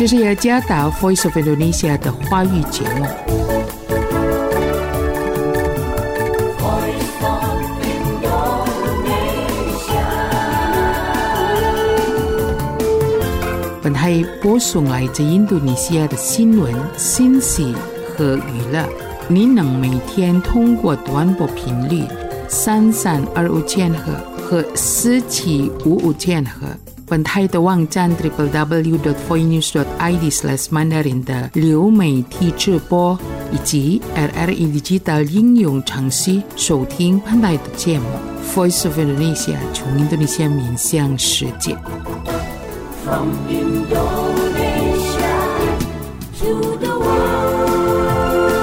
这是雅加达 Voice of Indonesia 的华语节目。本台播送来自印度尼西亚的新闻、信息和娱乐。您能每天通过短波频率3325千赫和4755千赫。本台的网站 www.voinews.id/mandarin 的流媒体直播以及 RRI Digital 应用程序收听本台的节目 Voice of Indonesia 从印度尼西亚面向世界。From Indonesia to the world.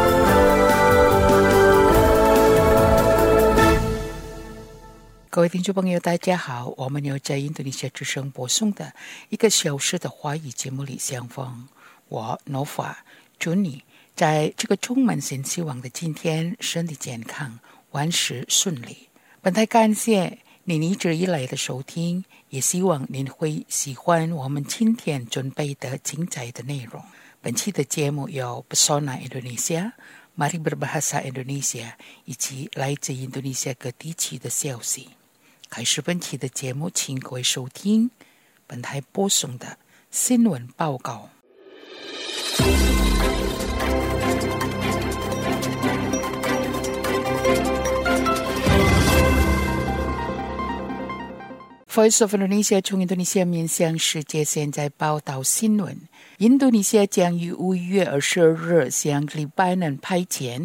各位听众朋友大家好，我们又在印度尼西亚之声播送的1个小时的华语节目里相逢。我 Nova 祝你在这个充满新希望的今天身体健康，万事顺利。本台感谢您一直以来的收听，也希望您会喜欢我们今天准备的精彩的内容。本期的节目有 Pesona Indonesia、Mari Berbahasa Indonesia 以及来自印度尼西亚各地区的消息。开始本期的节目，请各位收听本台播送的新闻报告。Voice of Indonesia 从印度尼西亚面向世界，现在报道新闻。印度尼西亚将于5月22日向黎巴嫩派遣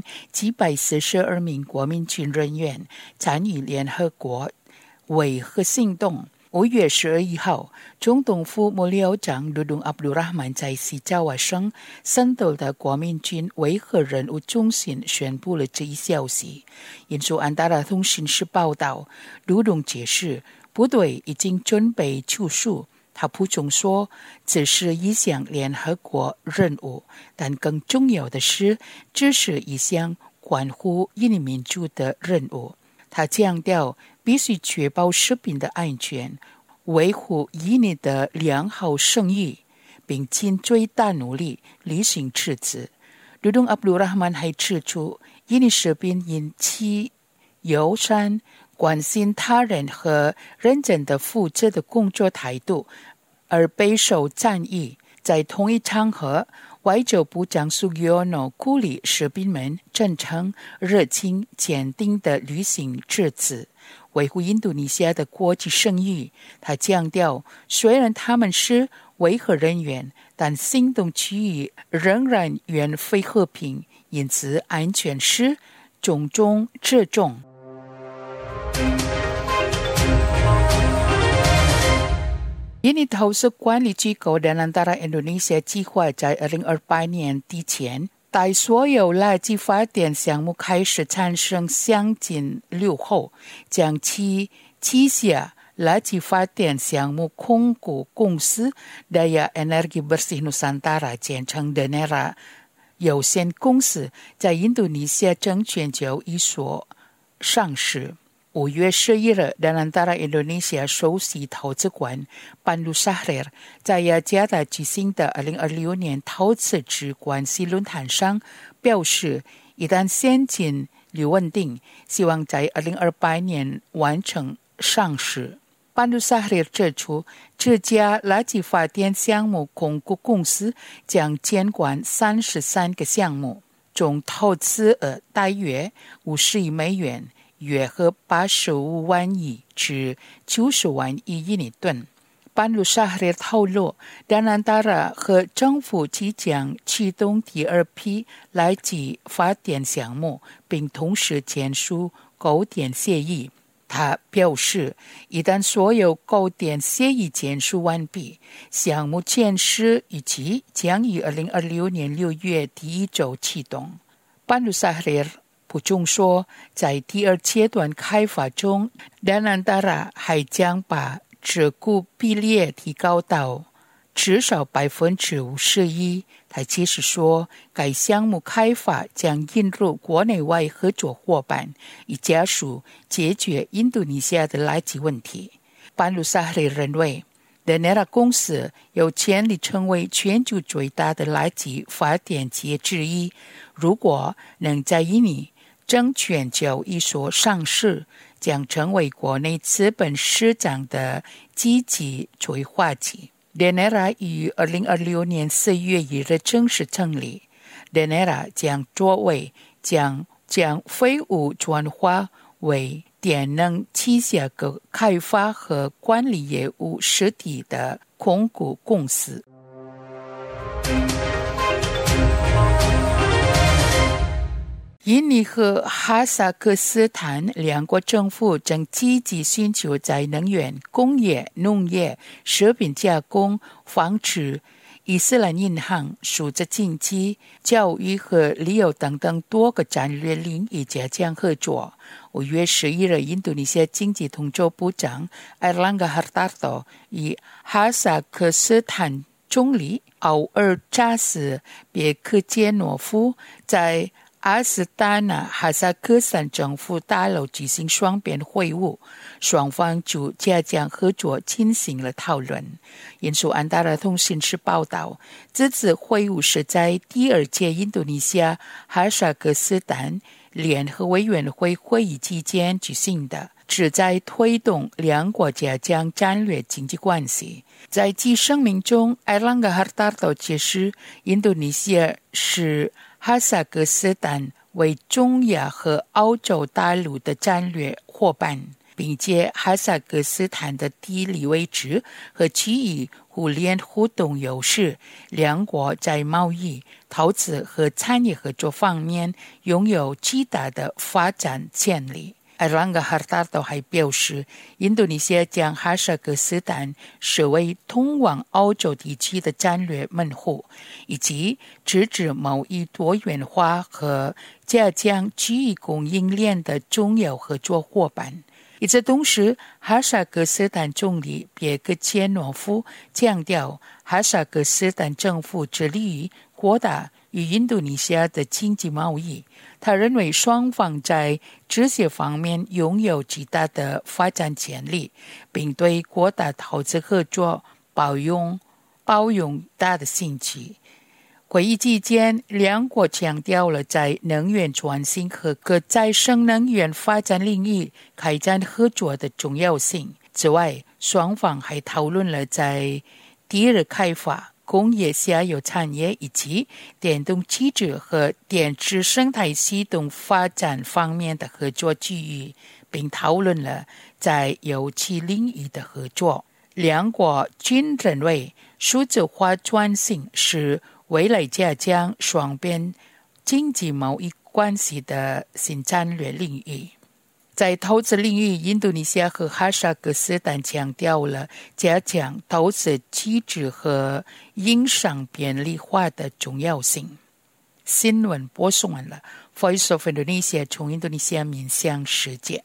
742名国民军人员参与联合国维和行动。5月11号，总统府幕僚长Dudung Abdul Rahman 在西爪哇省圣斗的国民军维和任务中心宣布了这一消息。引述安达拉通讯社报道，Dudung解释部队已经准备出署。他补充说，这是一项联合国任务，但更重要的是，这是一项关乎印尼民族的任务。他强调，必须确保士兵的安全，维护印尼的良好声誉，并尽最大努力履行职责。Dudung Abdul Rahman 还指出，印尼士兵因其友善、关心他人和认真的负责的工作态度而备受赞誉。在同一场合，外交部长Sugiono鼓励士兵们真诚、热情、坚定地履行职责，维护印度尼西亚的国际声誉。他强调，虽然他们是维和人员，但行动区域仍然远非和平，因此安全是重中之重。印尼投资管理机构Danantara Indonesia 计划在2028年底前，待所有垃圾发电项目开始产生相近率后，将其旗下垃圾发电项目控股公司 Daya Energi Bersih Nusantara 简称 Danera 有限公司在印度尼西亚证券交易所上市。5月11日 Danantara Indonesia 首席投资官Pandu Sahrir 在雅加达举行的2026年投资者关系论坛上表示，一旦现金流稳定，希望在2028年完成上市。Pandu Sahrir 指出，这家垃圾发电项目控股公司将监管33个项目，总投资额大约50亿美元，约合85万亿至90万亿印尼盾。Pandu Sahrir 透露，Danantara 和政府即将启动第2批垃圾发电项目，并同时签署购电协议。他表示，一旦所有购电协议签署完毕，项目建设预计将于2026年6月第一周启动。Pandu Sahrir补充说，在第2阶段开发中， Danantara 还将把持股比例提高到至少51%。他解释说，该项目开发将引入国内外合作伙伴，以加速解决印度尼西亚的垃圾问题。Pandu Sahrir 认为， Denera 公司有潜力成为全球最大的垃圾发电企业之一。如果能在印尼证券交易所上市，将成为国内资本市场的积极催化剂。Denera 于2026年4月1日正式成立。Denera 将作为将废物转化为电能旗下各开发和管理业务实体的控股公司。印尼和哈萨克斯坦两国政府正积极寻求在能源、工业、农业、食品加工、纺织、伊斯兰银行、数字经济、教育和旅游等等多个战略领域加强合作。5月11日，印度尼西亚经济统筹部长Airlangga Hartarto 与哈萨克斯坦总理奥尔扎斯别克杰诺夫在阿斯塔纳哈萨克斯坦政府大楼举行双边会晤，双方就加强合作进行了讨论。引述安达拉通讯社报道，这次会晤是在第2届印度尼西亚哈萨克斯坦联合委员会会议期间举行的，旨在推动两国加强战略经济关系。在其声明中，埃朗格哈达多解释，印度尼西亚是哈萨克斯坦为中亚和欧洲大陆的战略伙伴，并且哈萨克斯坦的地理位置和区域互联互动优势，两国在贸易、投资和产业合作方面拥有极大的发展潜力。埃朗格哈达多还表示，印度尼西亚将哈萨克斯坦视为通往欧洲地区的战略门户，以及支持贸易多元化和加强区域供应链的重要合作伙伴。与此同时，哈萨克斯坦总理别克切诺夫强调，哈萨克斯坦政府致力于扩大与印度尼西亚的经济贸易。他认为双方在这些方面拥有极大的发展潜力，并对扩大投资合作抱有大的兴趣。会议期间，两国强调了在能源转型和可再生能源发展领域开展合作的重要性。此外，双方还讨论了在第二开发、工业下游产业以及电动汽车和电池生态系统发展方面的合作机遇，并讨论了在油气领域的合作。两国均认为数字化转型是未来加强双边经济贸易关系的新战略领域。在投资领域，印度尼西亚和哈萨克斯坦强调了加强投资机制和营商便利化的重要性。新闻播送完了 Voice of Indonesia 从印度尼西亚面向世界。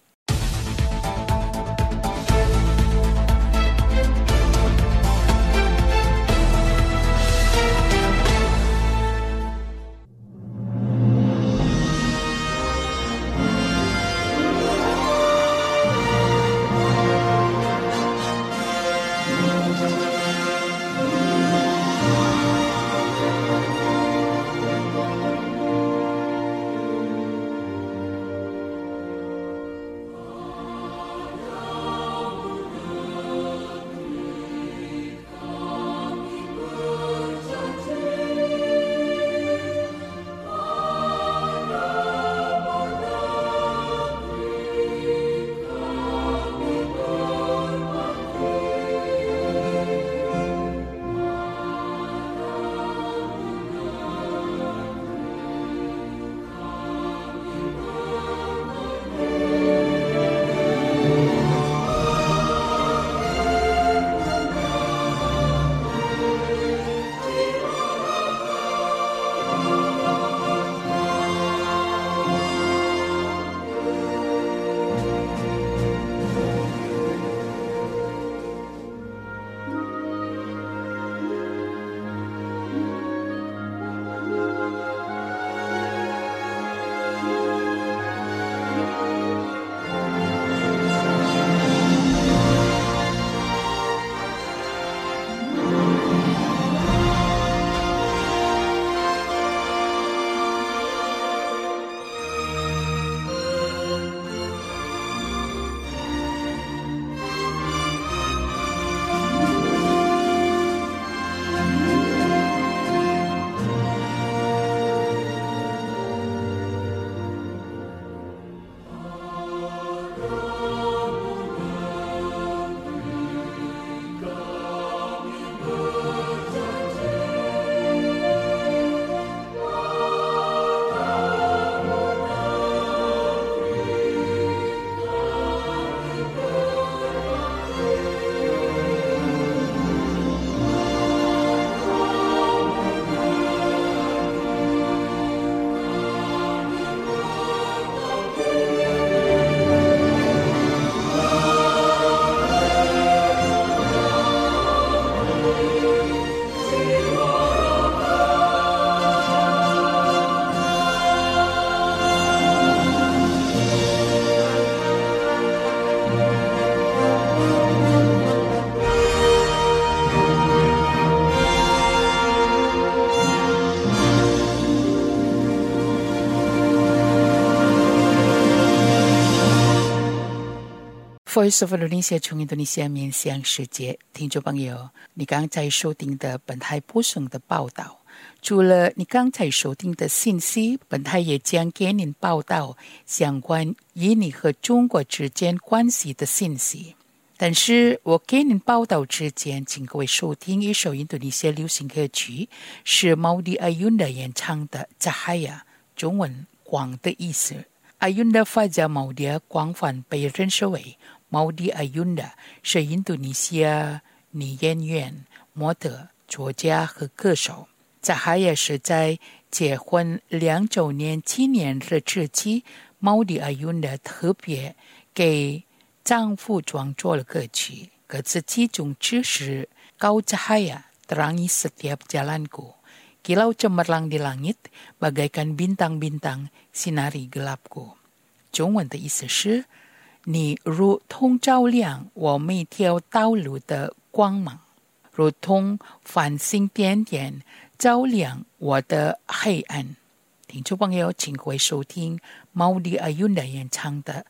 Voice of Indonesia 从印度尼西亚面向世界，听众朋友，你刚才收听的本台播送的报道，除了你刚才收听的信息，本台也将给您报道相关印尼和中国之间关系的信息。但是我给您报道之前，请各位收听一首印度尼西亚流行歌曲，是Maudy Ayunda演唱的《Cahaya》，中文光的意思。Ayunda Fajar Maudy 广泛被认识为 Maudy Ayunda， 是印度尼西亚女演员、模特、作家和歌手。Cahaya 是在结婚2周年纪念日之际 ，Maudy Ayunda 特别给丈夫创作了歌曲，歌词其中只是 Kau cahaya terangi setiap jalanku, kilau cemerlang di langit, bagaikan bintang-bintang sinari gelapku。中文的意思是，你如同照亮我每条道路的光芒，如同繁星点点照亮我的黑暗。听众朋友，请各位收听 Maudy Ayunda 演唱的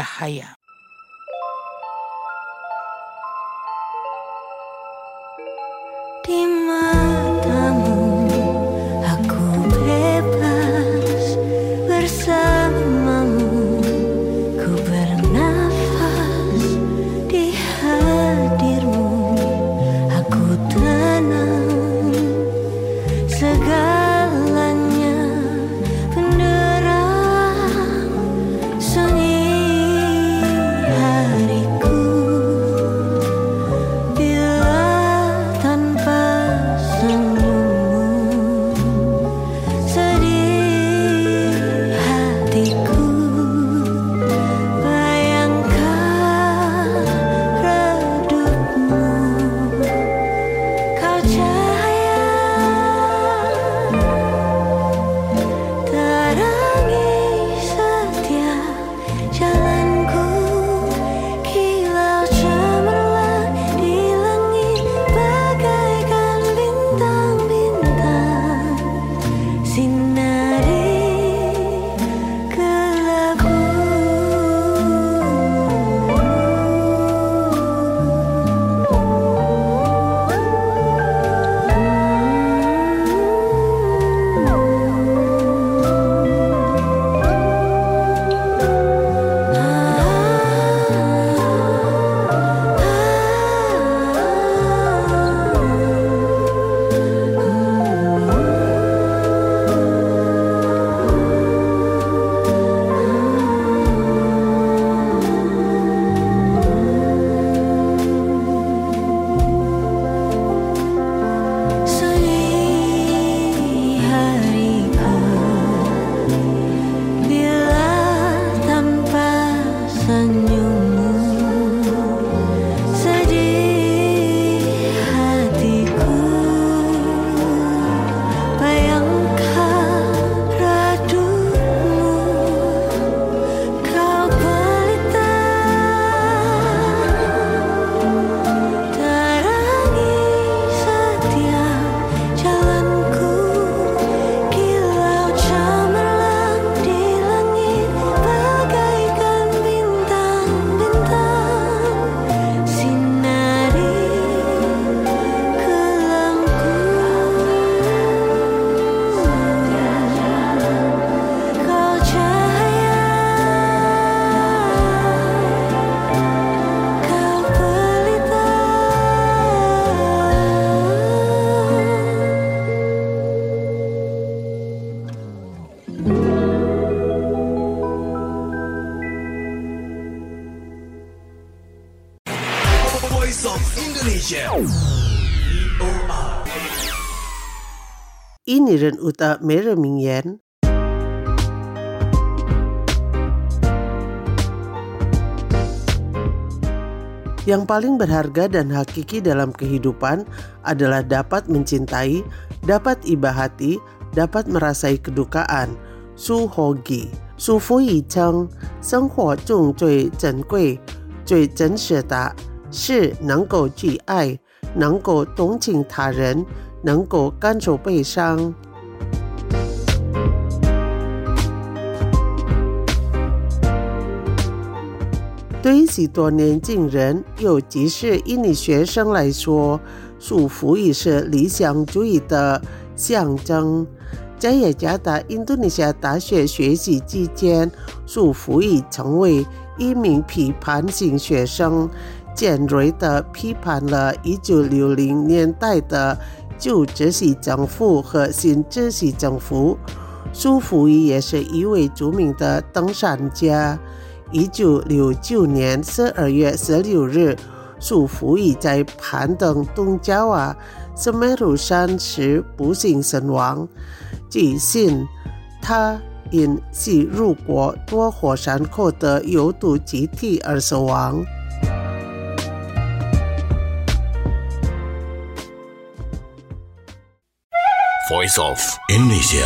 Cahaya。Di matamu aku bebas, bersamamu ku bernafas, di hadirmu aku tenang, segalanya benderang, sunyi hariku bila tanpa senyummu, sedih hatiku bayangkan redupmu. Kau cahaya terangi setiap jalanku, kilau cemerlang di langit, bagaikan bintang-bintang sinari gelapku. Sunyi hariku bila tanpa senyummu, sedih hatiku bayangkan redupmu. Kau pelita terangi setiap jalanku, kilau cemerlang di langit, bagaikan bintang-bintang sinari gelapku. Kau cahaya, kau pelita. Voice of Indonesia. Iniran uta meramingyan. Yang paling berharga dan hakiki dalam kehidupan adalah dapat mencintai, dapat iba hati, dapat merasai kedukaan. Su hogi, su fui cheng, 生活中最珍贵、最真实的是能够去爱，能够同情他人，能够感受悲伤。 对于许多年轻人，尤其是印尼学生来说，素福语是理想主义的象征。在雅加达印度尼西亚大学学习期间，素福语成为一名批判性学生，尖锐地批判了1960年代的旧秩序政府和新秩序政府。素福语也是一位著名的登山家。1969年12月16日，素福语在攀登东爪哇斯梅鲁山时不幸身亡。据信，他因吸入过多火山口的有毒气体而死亡。 Voice of Indonesia.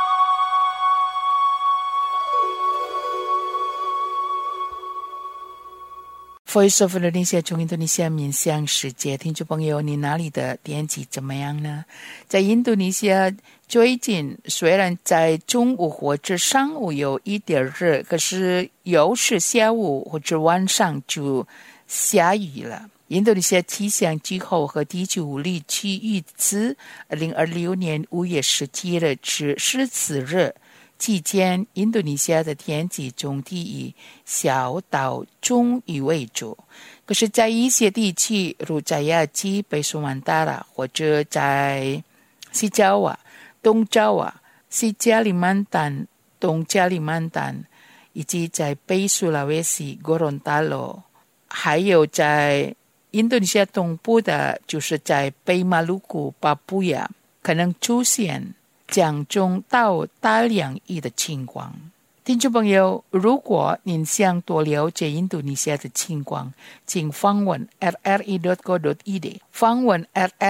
Voice of Indonesia 从印度尼西亚面向世界，听众朋友，你那里的天气怎么样呢？在印度尼西亚最近虽然在中午或者上午有一点热，可是有时下午或者晚上就下雨了。印度尼西亚气象机构和地区物理局预测2026年5月17日至14日期间，印度尼西亚的天气总体以小到中雨为主。可是在一些地区，如在雅基北苏曼达拉，或者在西爪哇、东爪哇、西加里曼丹、东加里曼丹，以及在北苏拉威西、哥伦达罗，还有在印度尼西亚东部的，就是在北马鲁古、巴布亚，可能出现降中到大量雨的情况。听众朋友，如果您想多了解印度尼西亚的情况，请访问 rri.co.id， 访问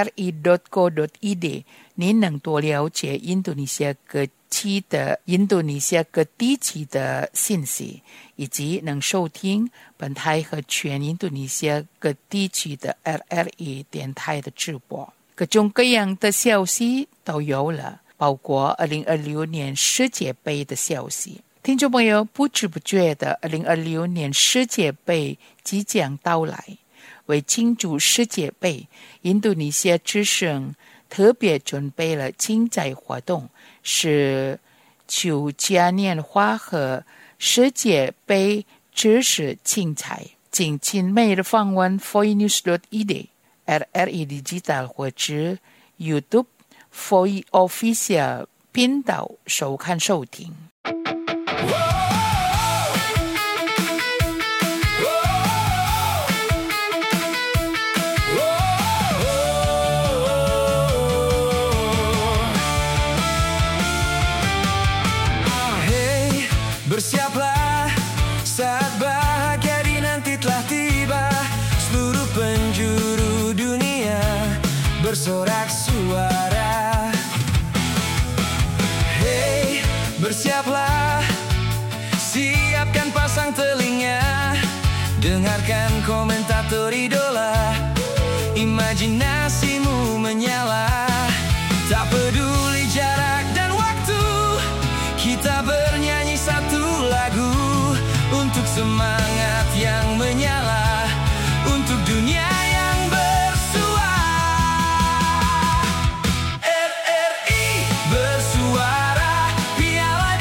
rri.co.id， 您能多了解印度尼西亚各地区的信息，以及能收听本台和全印度尼西亚各地区的 RRI 电台的直播。各种各样的消息都有了，包括2026年世界杯的消息。听众朋友，不知不觉的2026年世界杯即将到来。为庆祝世界杯，印度尼西亚之声特别准备了竞赛活动，是球嘉年华和世界杯知识竞赛。敬请每日访问 foinews.ed、 RRI Digital 或者 YouTube Foi Official 频道收看收听。 Bersiaplah, saat bahagia di nanti telah tiba. Seluruh penjuru dunia bersorak suara. Hey, bersiaplah, siapkan pasang telinga, dengarkan komentator idola, imajinasimu menyala. Tak peduli jarak dan waktu, kita bernyanyi satu lagu untuk semangat yang menyala, untuk dunia yang bersua. RRI bersuara, Piala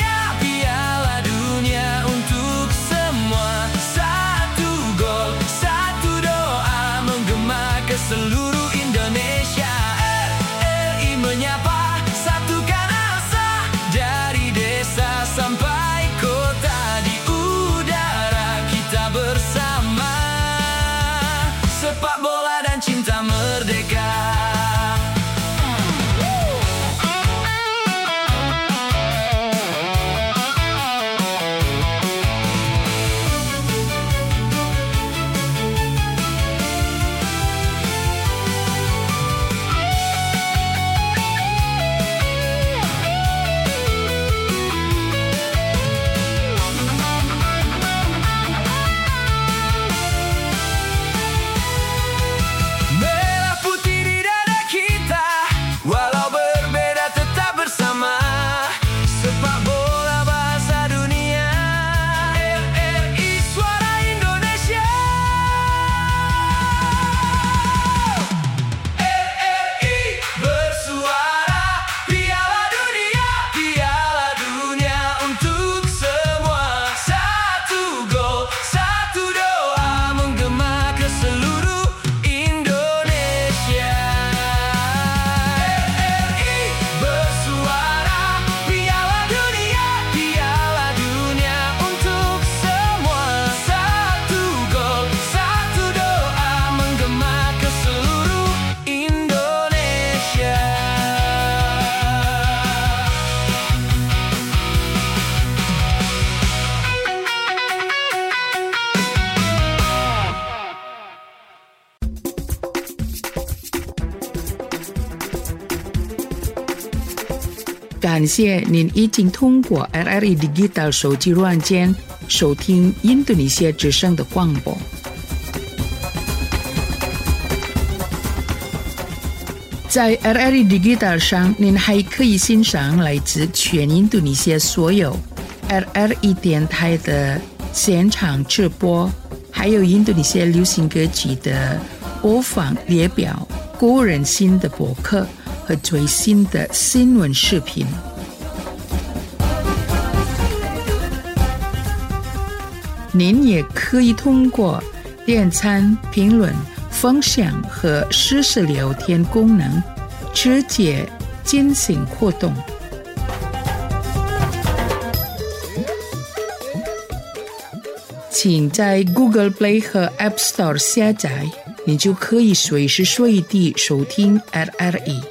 Dunia untuk semua. Satu gol, satu doa menggema ke seluruh Indonesia. RRI menyapa, satukan asa dari desa sampai kota, di udara kita bersama. 感谢您已经通过 RRI Digital 手机软件收听印度尼西亚之声的广播。在 RRI Digital 上，您还可以欣赏来自全印度尼西亚所有 RRI 电台的现场直播，还有印度尼西亚流行歌曲的播放列表、个人新的博客和最新的新闻视频。您也可以通过点赞、评论、分享和实时聊天功能直接进行互动。请在 Google Play 和 App Store 下载，你就可以随时随地收听 RRI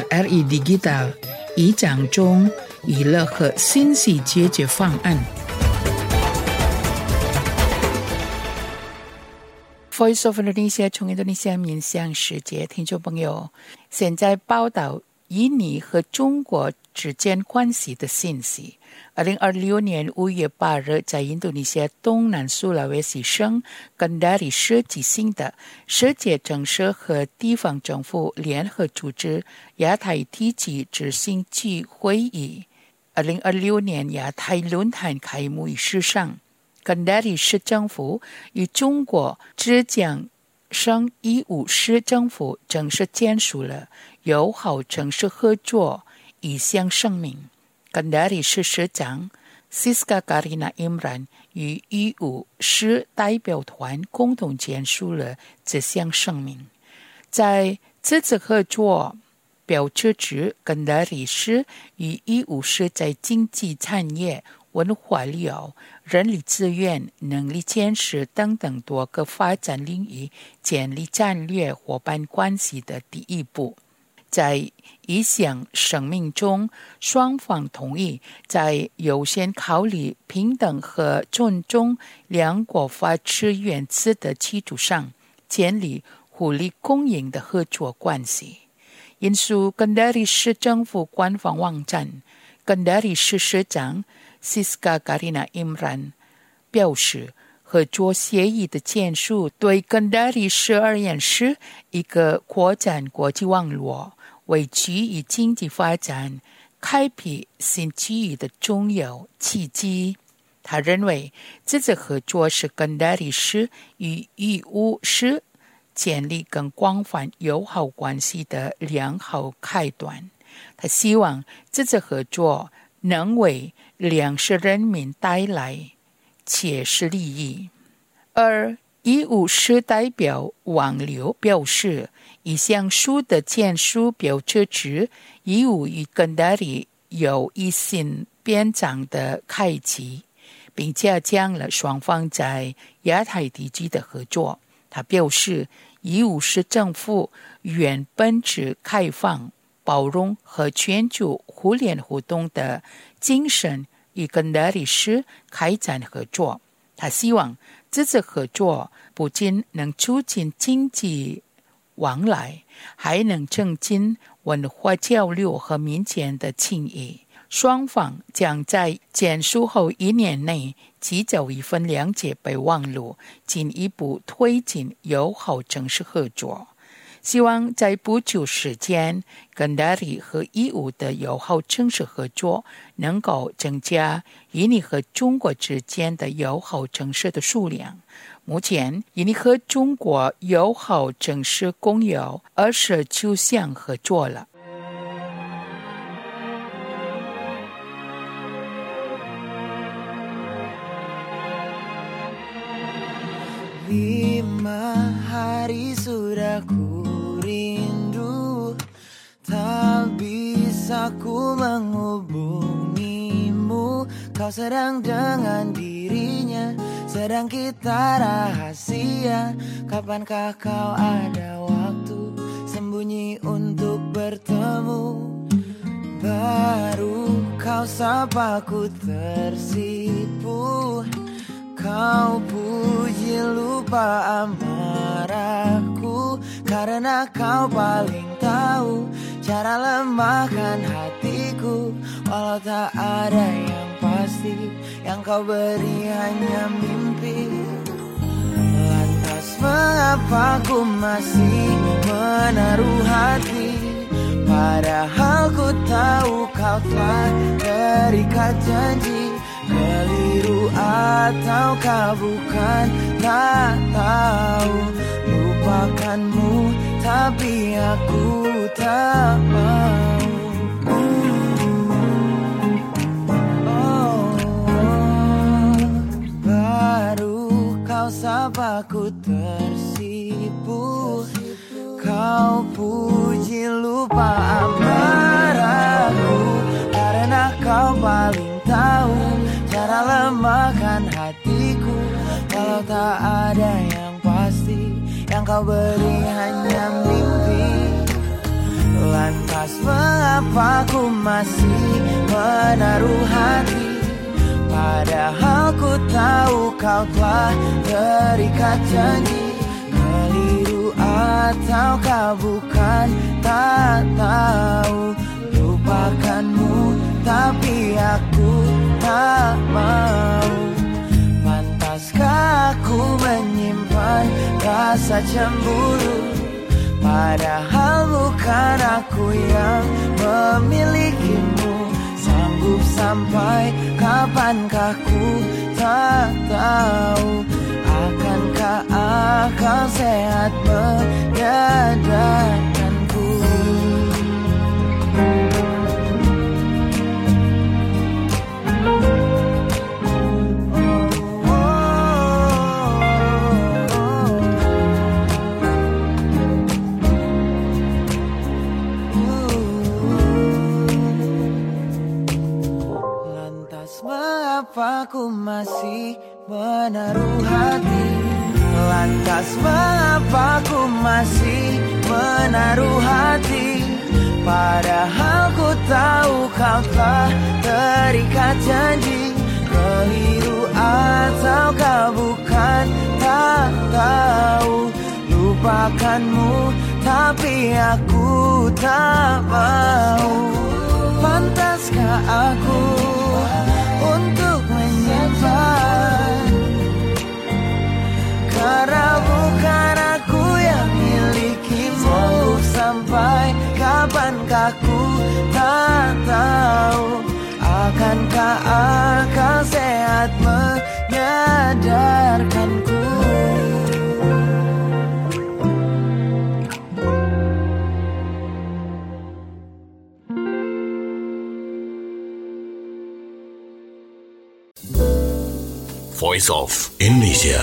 Digital 以讲中娱乐和信息解决方案。Voice of Indonesia 从印度尼西亚面向世界，听众朋友，现在报道印尼和中国之间关系的信息。2026年5月8日，在印度尼西亚东南苏拉威西省Kendari市举行的世界政社和地方政府联合组织亚太地区执行区会议。2026年亚太论坛开幕仪式上，Kendari市政府与中国浙江省义乌市政府正式签署了友好城市合作意向声明。Kendari市市长 Siska Karina Imran 与义乌市代表团共同签署了这项声明。在这次合作标志着Kendari市与义乌市在经济产业、文化旅游、人力资源、能力建设等等多个发展领域建立战略伙伴关系的第一步。在一项声明中，双方同意在优先考虑平等和尊重两国法治原则的基础上，建立互利共赢的合作关系。引述Kendari市政府官方网站，Kendari市市长Siska Karina Imran 表示，合作协议的签署对Kendari市而言是一个扩展国际网络、为区域经济发展开辟新机遇的重要契机。他认为，这次合作是Kendari市与义乌市建立更广泛友好关系的良好开端。他希望这次合作能为两市人民带来切实利益。而义乌市代表王刘表示，意向书的签署标志着义乌与Kendari有一新篇章的开启，并加强了双方在亚太地区的合作。他表示，义乌市政府原本持开放、包容和全球互联互动的精神与Kendari市开展合作。他希望这次合作不仅能促进经济往来，还能增进文化交流和民间的情谊。双方将在签署后1年内制造一份谅解备忘录，进一步推进友好城市合作。希望在不久时间，Kendari和义乌的友好城市合作能够增加印尼和中国之间的友好城市的数量。目前，印尼和中国友好城市共有29项合作了。 5 hari sudah ku rindu, tak bisa ku menghubungimu. Kau sedang dengan dirinya, sedang kita rahasia. Kapankah kau ada waktu sembunyi untuk bertemu? Baru kau sapa ku tersipu. Kau puji lupa amarahku, karena kau paling tahu cara lemahkan hatiku. Walau Walau tak ada yang pasti, yang kau beri hanya mimpi. Lantas mengapa ku masih menaruh hati, padahal ku tahu kau telah terikat janji. Keliru ataukah bukan, tak tahu. Lupakanmu tapi aku tak mau. Baru kau sapa ku tersipu, kau puji lupa amarahku, karena kau paling tahu cara lemahkan hatiku. Walau tak ada yang pasti, yang kau beri hanya mimpi. Lantas mengapa ku masih menaruh hati, padahal ku tahu kau telah terikat janji. Keliru ataukah bukan, tak tahu. Lupakanmu tapi aku tak mau. Pantaskah aku menyimpan rasa cemburu, padahal bukan aku yang memilikimu. Sanggup sampai kapankah ku tak tahu. Akankah akal sehat menyadarkanku? Mengapa ku masih menaruh hati? Lantas mengapa ku masih menaruh hati, padahal ku tahu kau telah terikat janji. Keliru ataukah bukan, tak tahu. Lupakanmu tapi aku tak mau. Pantaskah aku untuk menyimpan, karena bukan aku yang milikimu. Sampai kapankah ku tak tahu. Akankah akal sehat menyadarkanku? Voice of Indonesia.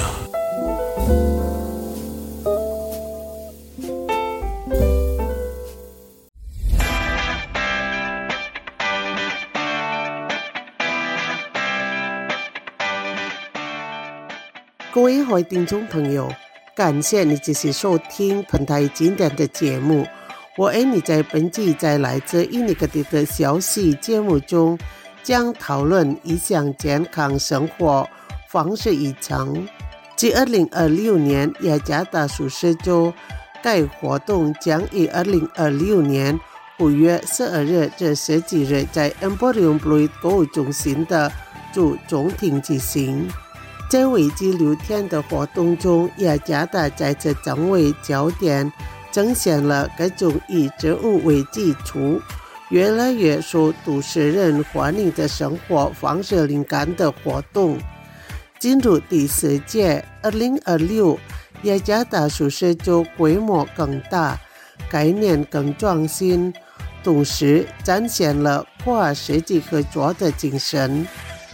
各位好听众朋友，感谢你继续收听本台经典的节目。我爱你在本季在来自印尼各地的消息节目中，将讨论一项健康生活方式议程。自2026年雅加达舒适州，该活动将于2026年5月12日至10几日在 Emporium Pluit 购物中心的主中庭举行。在为期6天的活动中，雅加达再次成为焦点，呈现了各种以植物为基础，越来越受都市人欢迎的生活方式灵感的活动。进入第4届2026雅加达舒适州规模更大，概念更创新，同时展现了跨世纪合作的精神。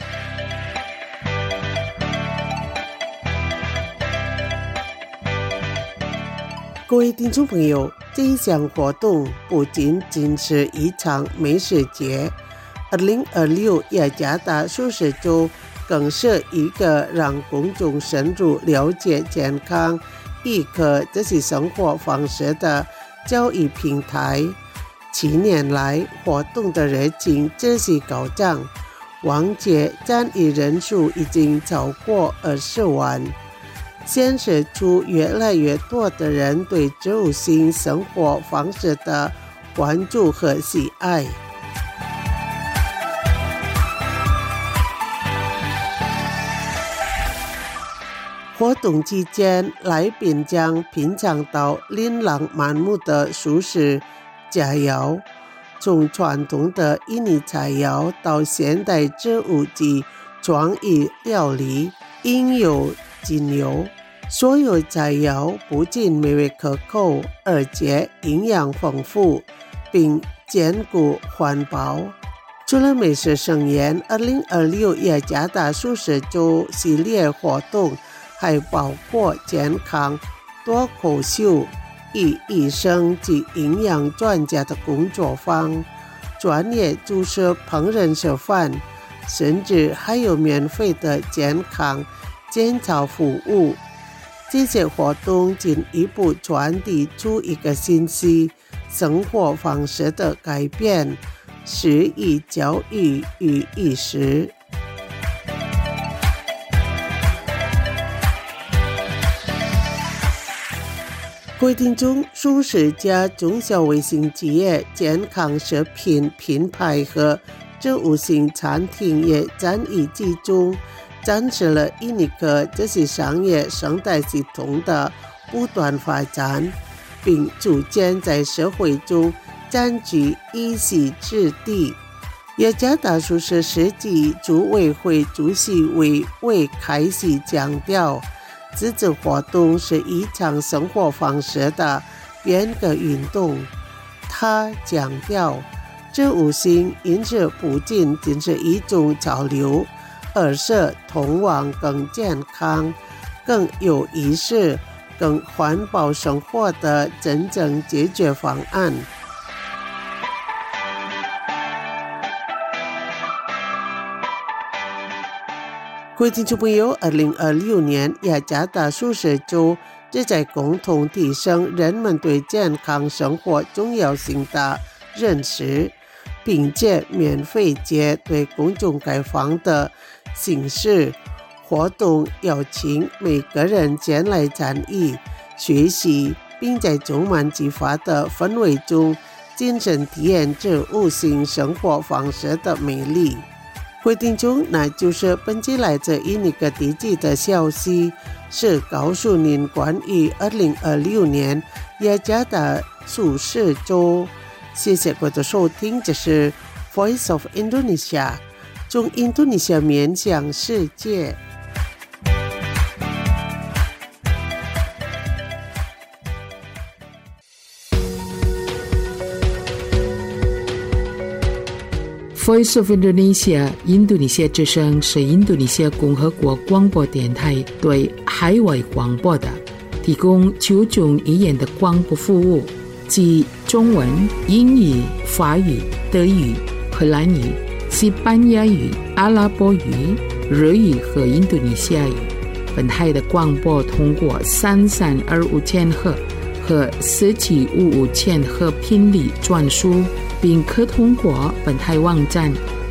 各位听众朋友，这一项活动不仅仅是一场美食节，2026雅加达舒适州更是一个让公众深入了解健康、易可这些生活方式的教育平台。7年来，活动的热情持续高涨，往届参与人数已经超过20万。显示出越来越多的人对植物性生活方式的关注和喜爱。 活动期间，来宾将品尝到琳琅满目的素食佳肴，从传统的印尼菜肴到现代植物及创意料理，应有尽有。所有菜肴不仅美味可口，而且营养丰富，并兼顾环保。除了美食盛宴，2026雅加达素食周系列活动还包括健康脱口秀、医生及营养专家的工作坊、专业厨师烹饪示范，甚至还有免费的健康检查服务。这些活动进一步传递出一个信息：生活方式的改变是以教育与意识。各位听众，素食家中小微型企业、健康食品品牌和植物性餐厅也参与其中，展示了印尼克这些商业生态系统的不断发展，并逐渐在社会中占据一席之地。雅加达素食世纪组委会主席魏凯西强调，这次活动是一场生活方式的变革运动。他强调，植物性饮食不仅仅是一种潮流，而是通往更健康、更有意识、更环保生活的真正解决方案。各位听众朋友，2026年雅加达素食周旨在共同提升人们对健康生活重要性的认识，并且免费接对公众开放的形式活动，邀请每个人前来参与学习，并在充满激发的氛围中亲身体验植物性生活方式的美丽。各位听众，那就是本期来自印尼各地区的消息，是告诉您关于2026年雅加达素食周。谢谢各位的收听，这是 Voice of Indonesia， 从印度尼西亚面向世界。 Voice of Indonesia 印度尼西亚之声是印度尼西亚共和国广播电台对海外广播的提供9种语言的广播服务，即中文、英语、法语、德语、荷兰语、西班牙语、阿拉伯语、日语和印度尼西亚语。本台的广播通过3325千赫和4755千赫频率转输，并可通过本台网站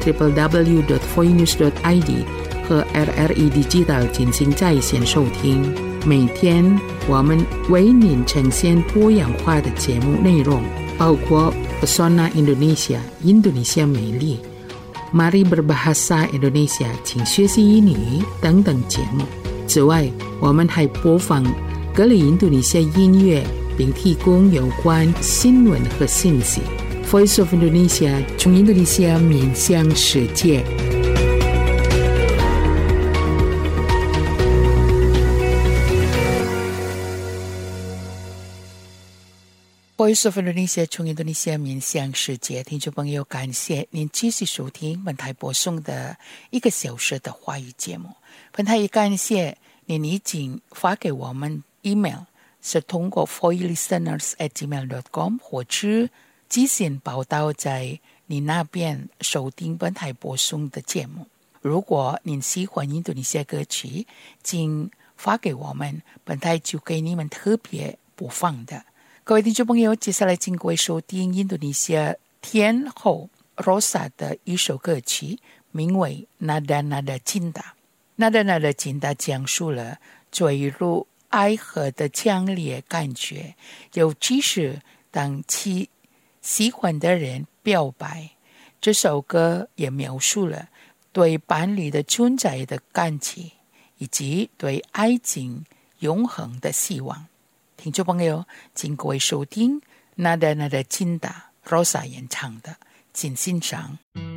www.voinews.id 和 RRI Digital 进行在线收听。每天我们为您呈现多样化的节目内容，包括 Pesona Indonesia 印度尼西亚美丽、Mari Berbahasa Indonesia 请学习英语等等节目。此外，我们还播放各类印度尼西亚音乐，并提供有关新闻和信息。Voice of Indonesia 从印度尼西亚面向世界。Voice of Indonesia 从印度尼西亚面向世界，听众朋友，感谢您继续收听本台播送的1个小时的华语节目。本台也感谢您已经发给我们 email， 是通过 voilisteners@gmail.com 或者寄信报道在你那边收听本台播送的节目。如果您喜欢印度尼西亚歌曲，请发给我们，本台就给你们特别播放的。各位听众朋友，接下来请各位收听印度尼西亚天后 Rosa 的一首歌曲，名为 Nada Nada Cinta。Nada Nada Cinta 讲述了坠入爱河的强烈感觉，尤其是当其喜欢的人表白。这首歌也描述了对伴侣的存在的感情， 以及对爱情永恒的希望。听众朋友，请各位收听Nada Nada Cinta Rosa 演唱的，请欣赏。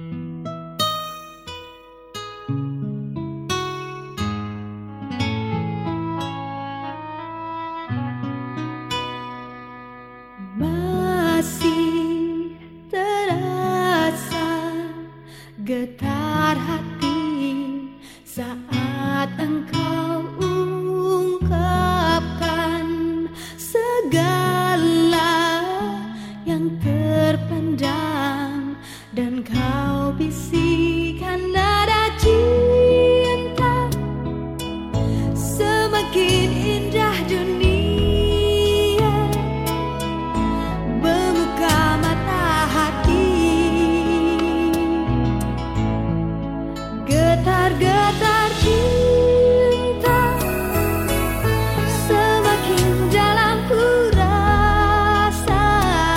Masih terasa getar hati saat engkau ungkapkan segala yang terpendam dan kau bisikan nada cinta. Semakin indah dunia membuka mata hati, getar-getar cinta semakin dalam ku rasa,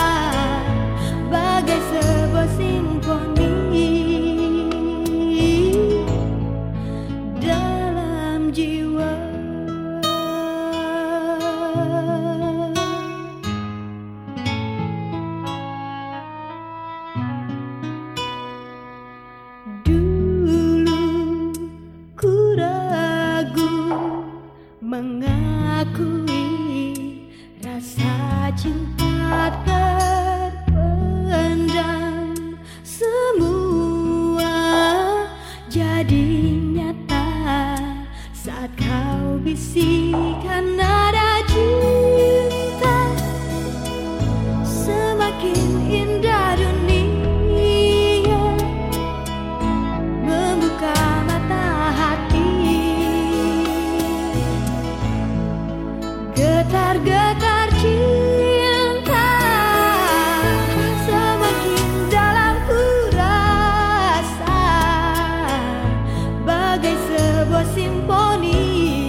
bagai sebuah simfoni dalam jiwa. Dulu ku ragu mengakui rasa cinta terpendam, semua jadi nyata saat kau bisikan nada cinta. Semakin indah dunia membuka mata hati, getar-getar cinta semakin dalam ku rasa, bagai sebuah simfoni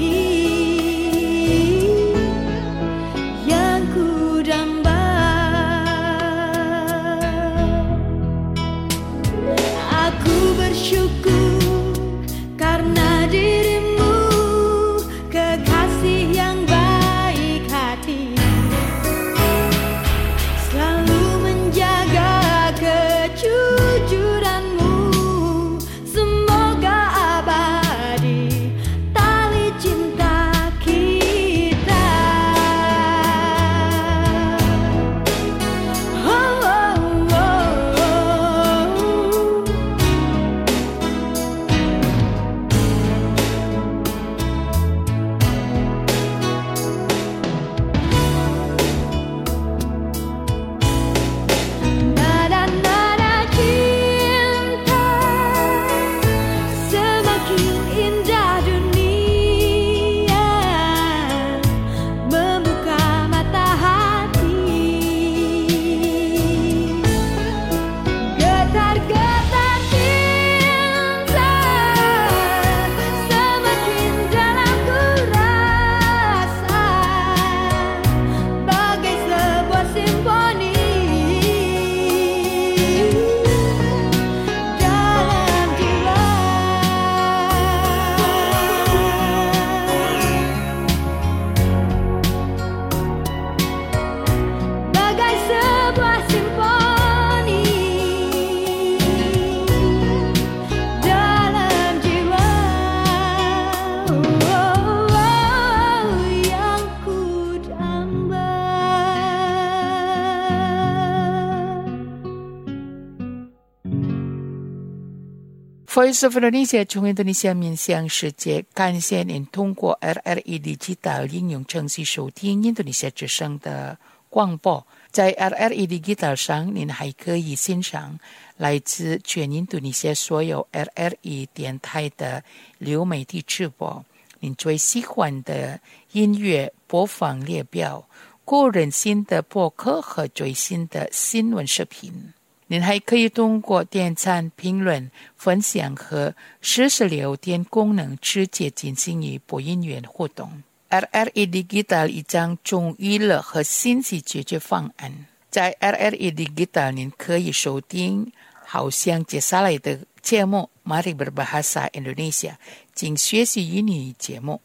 yang ku damba. Aku bersyukur karena dirimu, kekasih yang baik hati, selalu menjaga kejujuranmu. Semoga abadi tali cinta kita. Oh, oh, oh, oh. Nada-nada cinta semakin indah dunia membuka mata hati, getar-getar cinta semakin dalam ku rasa, bagai sebuah simfoni dalam jiwa. Bagai sebuah simfoni dalam jiwa. Yang ku damba. Voice of Indonesia 从印度尼西亚面向世界，感谢您通过 RRI Digital 应用程序收听印度尼西亚之声的广播。在 RRI Digital 上，您还可以欣赏来自全印度尼西亚所有 RRI 电台的流媒体直播，您最喜欢的音乐播放列表、个人新的播客和最新的新闻视频。您还可以通过点赞、评论、分享和实时聊天功能直接进行与播音员互动。RRI Digital 一张中娱乐和信息解决方案。在 RRI Digital 您可以收听好像接下来的节目 Mari Berbahasa Indonesia 请学习英语节目。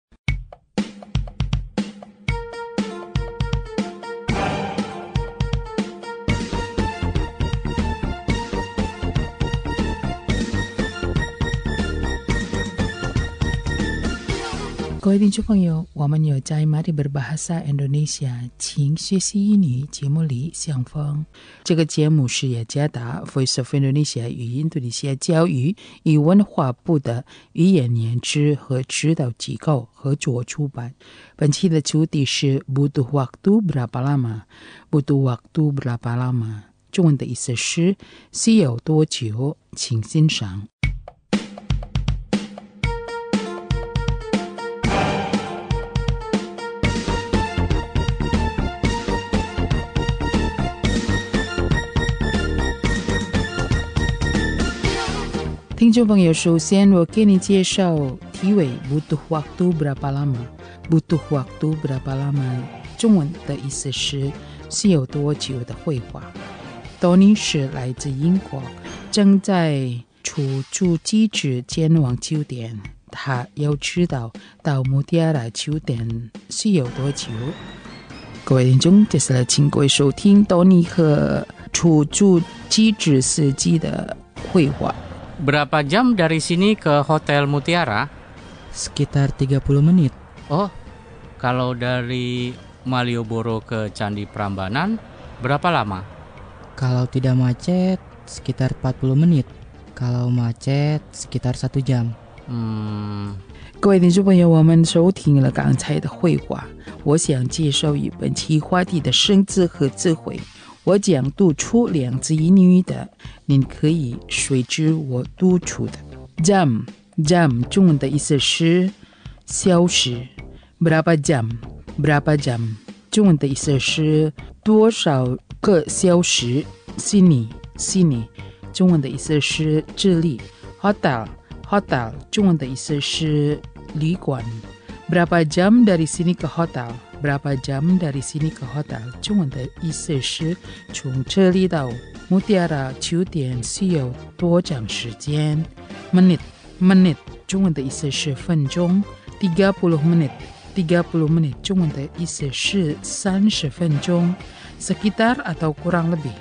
各位听众朋友，我们有在 Mari Berbahasa Indonesia 请学习英语节目里相逢。这个节目是雅加达 Voice of Indonesia 与印度尼西亚教育与文化部的语言研知和指导机构合作出版。本期的主题是 Butuh waktu berapa lama？ Butuh waktu berapa lama？ 中文的意思是需要多久？请欣赏。听众朋友，首先我给你介绍题为 Butuh waktu berapa lama？ Butuh waktu berapa lama？ 中文的意思是需要多久的绘画。Tony 是来自英国，正在出租机子前往酒店，他要知道到穆蒂亚拉酒店需要多久。各位听众，接下来请各位收听 Tony 和出租机子司机的绘画。 Berapa jam dari sini ke Hotel Mutiara? Sekitar 30 menit. Oh, kalau dari Malioboro ke Candi Prambanan, berapa lama? Kalau tidak macet, sekitar 40 menit. Kalau macet, sekitar 1 jam. 各位听众朋友，我们收听了刚才的绘画，我想介绍一本期话题的生字和词汇。我将读出两字英语的，您可以随之我读出的。Jam 中文的意思是小时。Berapa jam 中文的意思是多少个小时。Sini 中文的意思是这里。Hotel 中文的意思是旅馆。Berapa jam dari sini ke hotel？Berapa jam dari sini ke hotel？ 中文的意思是从这里到穆蒂亚拉酒店需要多长时间。Menit 中文的意思是分钟。30 menit 中文的意思是30分钟。Sekitar atau kurang lebih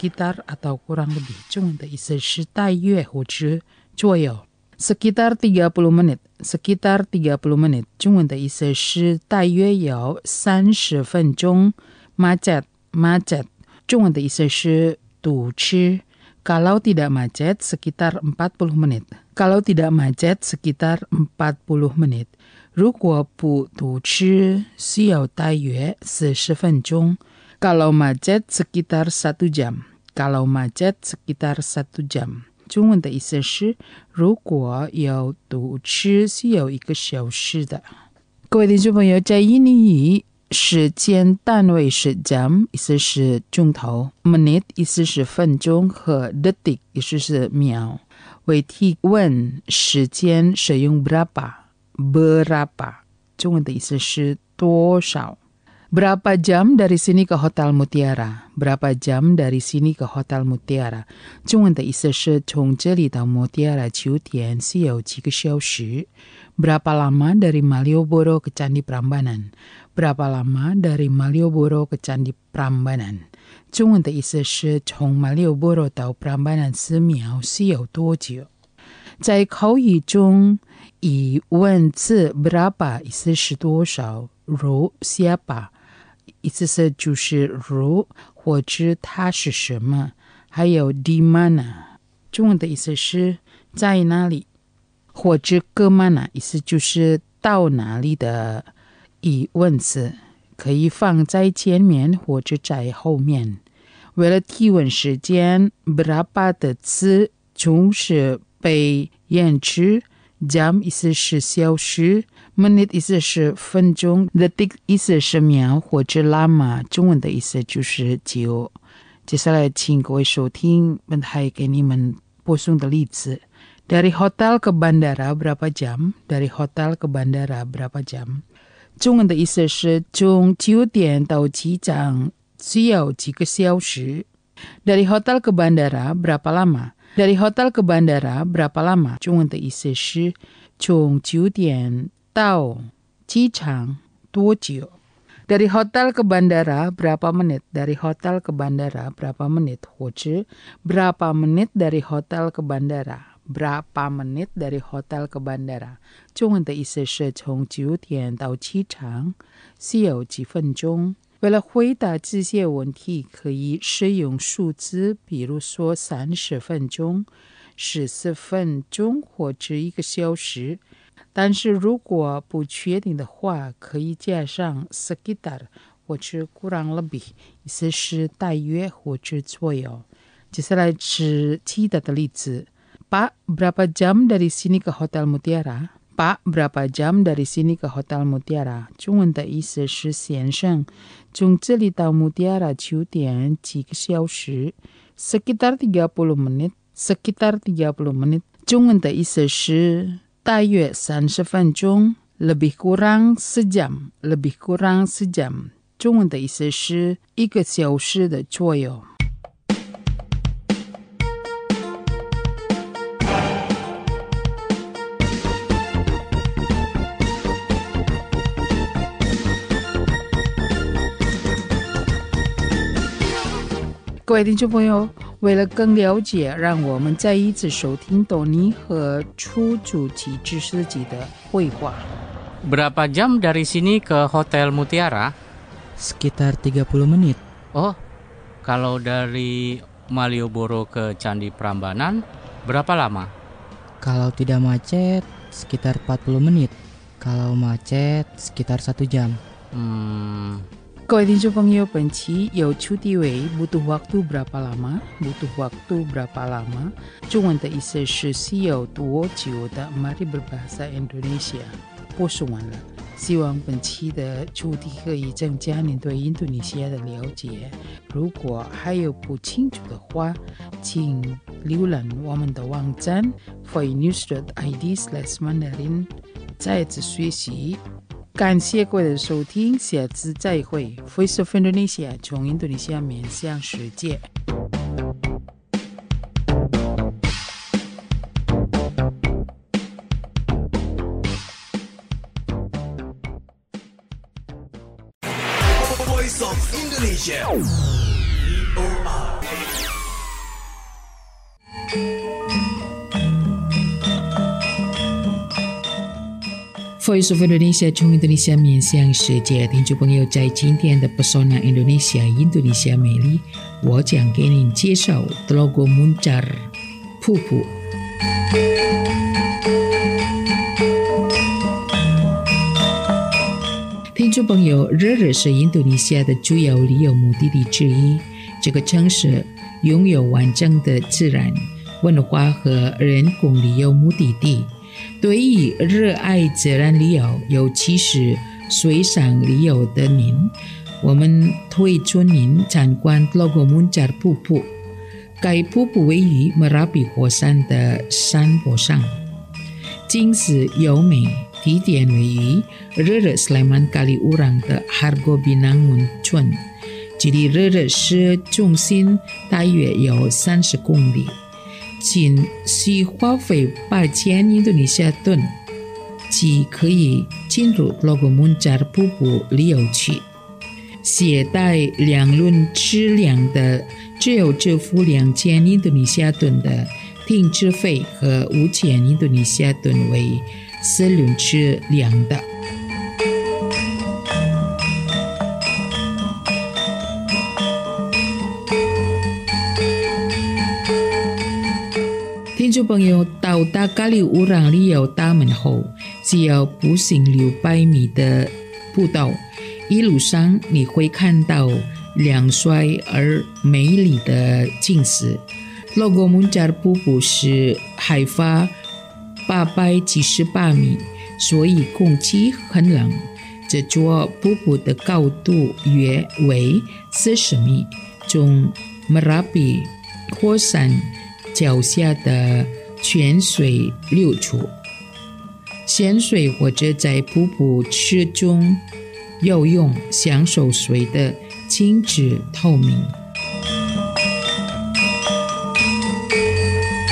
中文的意思是大约或者左右。Sekitar 30 menit 中文的意思是大约有30分钟。Macet 中文的意思是堵车。Kalau tidak macet sekitar 40 menit 如果不堵车需要大约40分钟。Kalau macet sekitar 1 jam中文的意思是如果有堵车需要1个小时的。各位听众朋友，在印尼语时间单位是 jam 意思是钟头， minute 意思是分钟和 detik 意思是秒。为提问时间使用 berapa 中文的意思是多少。Berapa jam dari sini ke Hotel Mutiara？ Berapa jam dari sini ke Hotel Mutiara？ 中文的意思是从这里到穆蒂亚拉酒店需要几个小时。Berapa lama dari Malioboro ke Candi Prambanan？ Berapa lama dari Malioboro ke Candi Prambanan？ 中文的意思是从马里奥波罗到 Prambanan 寺庙需要多久。在口语中，以问字 berapa 意思是多少，如 siapa意思是就是如或者它是什么，还有 di mana 中文的意思是在哪里，或者 ke mana 意思就是到哪里的疑问词，可以放在前面或者在后面。为了提问时间 berapa 的词总是被延迟。jam 意思是小时， minute 意思是分钟， detik 意思是秒或者 lama 中文的意思就是久。接下来请各位收听本台给你们播送的例子。Dari hotel ke bandara berapa jam？ Dari hotel ke bandara berapa jam？ 中文的意思是从酒店到机场需要几个小时。Dari hotel ke bandara berapa lama？ Dari hotel ke bandara berapa lama? 中文的意思是从9点到机场多久？ Dari hotel ke bandara berapa menit? Dari hotel ke bandara berapa menit? 或者 berapa menit dari hotel ke bandara? Berapa menit dari hotel ke bandara? 中文的意思是从9点到机场需要几分钟？为了回答这些问题，可以使用数字，比如说30分钟、14分钟或者1个小时。但是如果不确定的话，可以加上 sekitar 或者kurang lebih， 意思是大约或者左右。接下来是其他的例子。Pak, berapa jam dari sini ke Hotel Mutiara? Pak, berapa jam dari sini ke Hotel Mutiara? 中文的意思是先生，从这里到 Mutiara 9点几个小时 sekitar 30 menit, sekitar 30 menit。中文的意思是大约30分钟 lebih kurang sejam, lebih kurang sejam。中文的意思是1个小时的左右。各位听众朋友，为了更了解，让我们再一次收听多尼和出主题知识集的绘画。 Berapa jam dari sini ke Hotel Mutiara? Sekitar 30 menit. Oh, kalau dari Malioboro ke Candi Prambanan, berapa lama? Kalau tidak macet, sekitar 40 menit. Kalau macet, sekitar 1 jam. 各位听众朋友，本期有出题为 butuh waktu berapa lama? Butuh waktu berapa lama? 中文的意思是需要多久的 Mari berbahasa Indonesia 播送完了，希望本期的出题可以增加您对印度尼西亚的了解。如果还有不清楚的话，请浏览我们的网站 foinews.id/Mandarin 再次学习。感谢各位的收听，下次再会。Voice of Indonesia 从印度尼西亚面向世界。 Voice of Indonesia. Voice of Indonesia 从印度尼西亚面向世界，听众朋友，在今天的 Pesona Indonesia 印度尼西亚美丽，我将给您介绍 Telaga Muncar 瀑布。听众朋友，热热是印度尼西亚的主要旅游目的地之一。这个城市拥有完整的自然、文化和人工旅游目的地。对于热爱自然旅游，尤其是水上旅游的您，我们推荐您参观 Telaga Muncar 瀑布。该瀑布位于 Merapi 火山的山坡上，景色优美，地点位于热热 Sleman Kaliurang 的 Hargo Binangun 村，距离热热市中心大约有30公里。仅需花费8000印度尼西亚盾，即可以进入 Telaga Muncar 瀑布旅游区。携带2轮车辆的只有支付2000印度尼西亚盾的停车费和5000印度尼西亚盾为4轮车辆的。听众朋友，到达Kaliurang旅游大门后，只要步行600米的步道，一路上你会看到凉帅而美丽的景色。Telaga Muncar 瀑布是海拔878米，所以空气很冷。这座瀑布的高度约为40米，从 Merapi 火山脚下的泉水流出，潜水或者在瀑布池中游泳，享受水的清澈透明。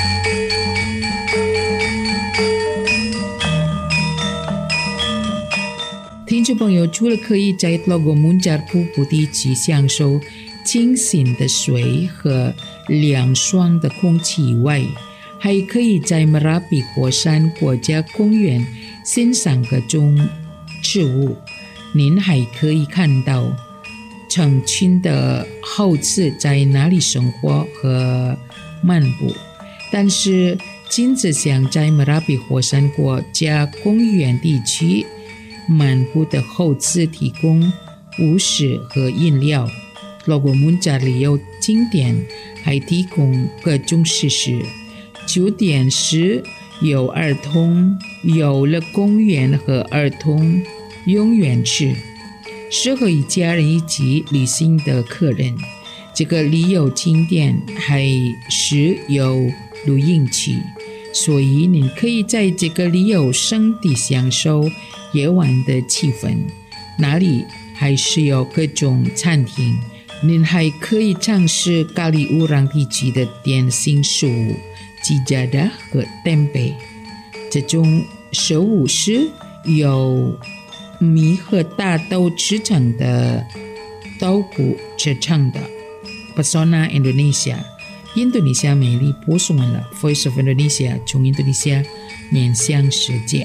听众朋友，除了可以在洛格mun jar瀑布地区享受清新的水和凉爽的空气以外，还可以在 Merapi 火山国家公园欣赏各种植物。您还可以看到成群的猴子在那里生活和漫步。但是禁止像在 Merapi 火山国家公园地区漫步的猴子提供物食和饮料。洛格mun jar旅游景点还提供各种设施，酒店是有儿童游乐公园和儿童游园池，适合一家人一起旅行的客人。这个旅游景点还是有露营区，所以您可以在这个旅游胜地享受夜晚的气氛。那里还是有各种餐厅，您还可以尝试咖喱乌朗地区的点心食物鸡架的和tempe。这种食物是由米和大豆制成的豆腐制成的。Pesona Indonesia， 印度尼西亚美丽播送完了 Voice of Indonesia， 从印度尼西亚面向世界。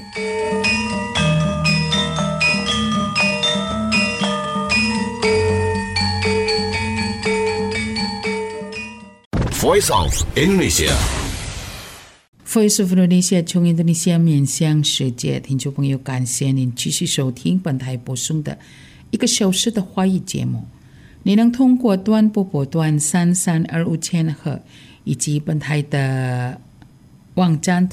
Voice of Indonesia。 Voice of Indonesia 从印度尼西亚面向世界，听众朋友，感谢您继续收听本台播送的1个小时的华语节目。你能通过短波段3325千赫以及本台的网站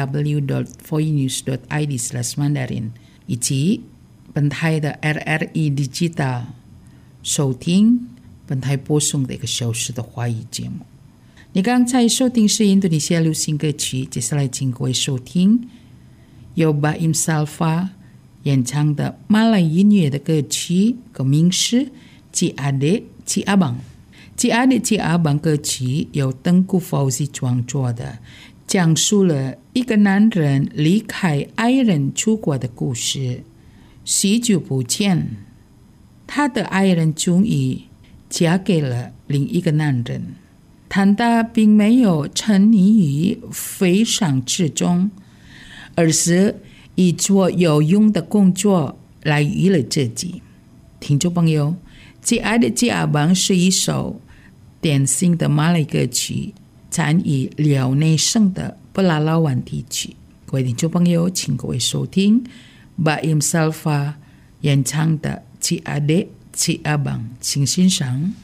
www.voinews.id/mandarin 以及本台的 RRI Digital 收听本台播送的1个小时的华语节目。你刚才收听是印度尼西亚流行歌曲，接下来请各位收听由 Baim Salva 演唱的马来音乐的歌曲，歌名是Cik Adik Cik Abang。 Cik Adik Cik Abang 歌曲由登古 Fauzi 创作的，讲述了一个男人离开爱人出国的故事。许久不见，他的爱人终于嫁给了另一个男人，但他并没有沉溺于悲伤之中，而是以做有用的工作来娱乐自己。听众朋友，Cik Adik Cik Abang 是一首典型的马来歌曲，产于辽内省的布拉拉湾地区。各位听众朋友，请各位收听 Baim Salva 演唱的 Cik Adik Cik Abang， 请欣赏。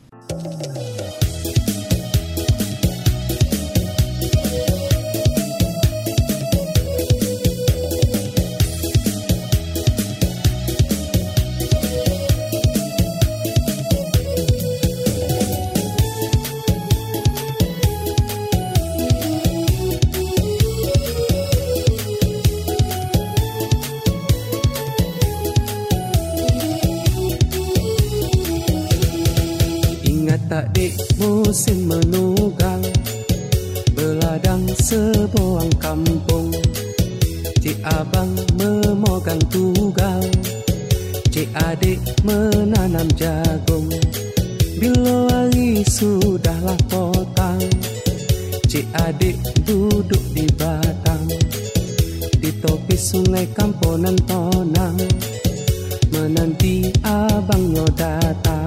Tak dik musim menugang, beladang sebuang kampung. Cik Abang memegang tugal, Cik Adik menanam jagung. Bila hari sudahlah potang, Cik Adik duduk di batang, di tepi sungai Kamponan Tonang, menanti abangnya datang.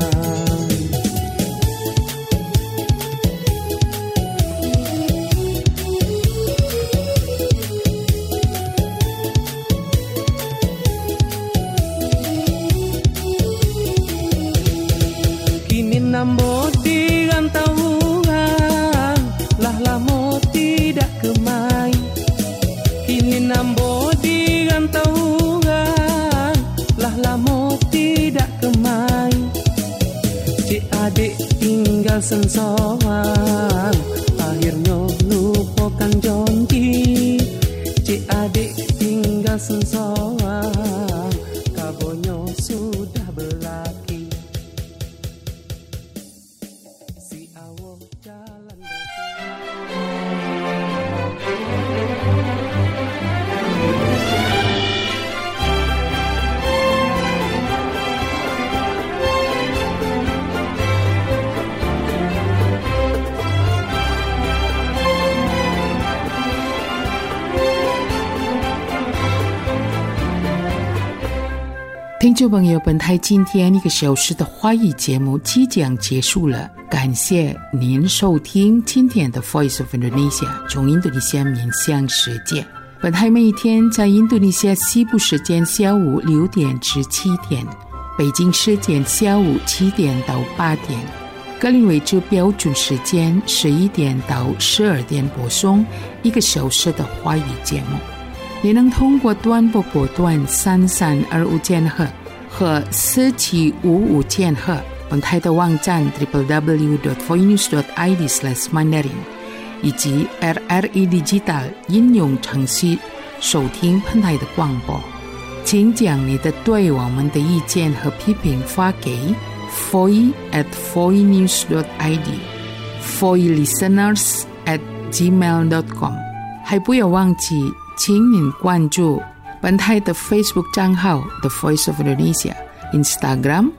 Nambo di rantauan, lah lama tidak kemai. Kini nambo di rantauan, lah lama tidak kemai. Cik Adik tinggal sensoan, akhirnya lupakan janji. Cik Adik tinggal sensoan, kabonyo sudah berlaki. 听众朋友，本台今天1个小时的华语节目即将结束了，感谢您收听今天的 Voice of Indonesia 从印度尼西亚面向世界。本台每一天在印度尼西亚西部时间下午6点至7点，北京时间下午7点到8点，格林威治标准时间11点到12点播送1个小时的华语节目。也能通过短波波段3325千赫和4755千赫，本台的网站 www.voinews.id/mandarin 以及 RRI Digital 应用程序收听本台的广播。请将你的对我们的意见和批评发给 foi@voinews.id foilisteners@gmail.com。 还不要忘记请您关注本台的 Facebook 账号 The Voice of Indonesia， Instagram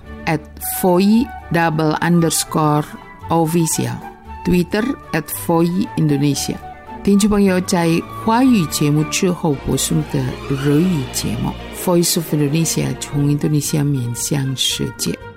@foi_official， Twitter @foiindonesia。 听众朋友，在华语节目之后播送的日语节目 Voice of Indonesia 从印度尼西亚面向世界。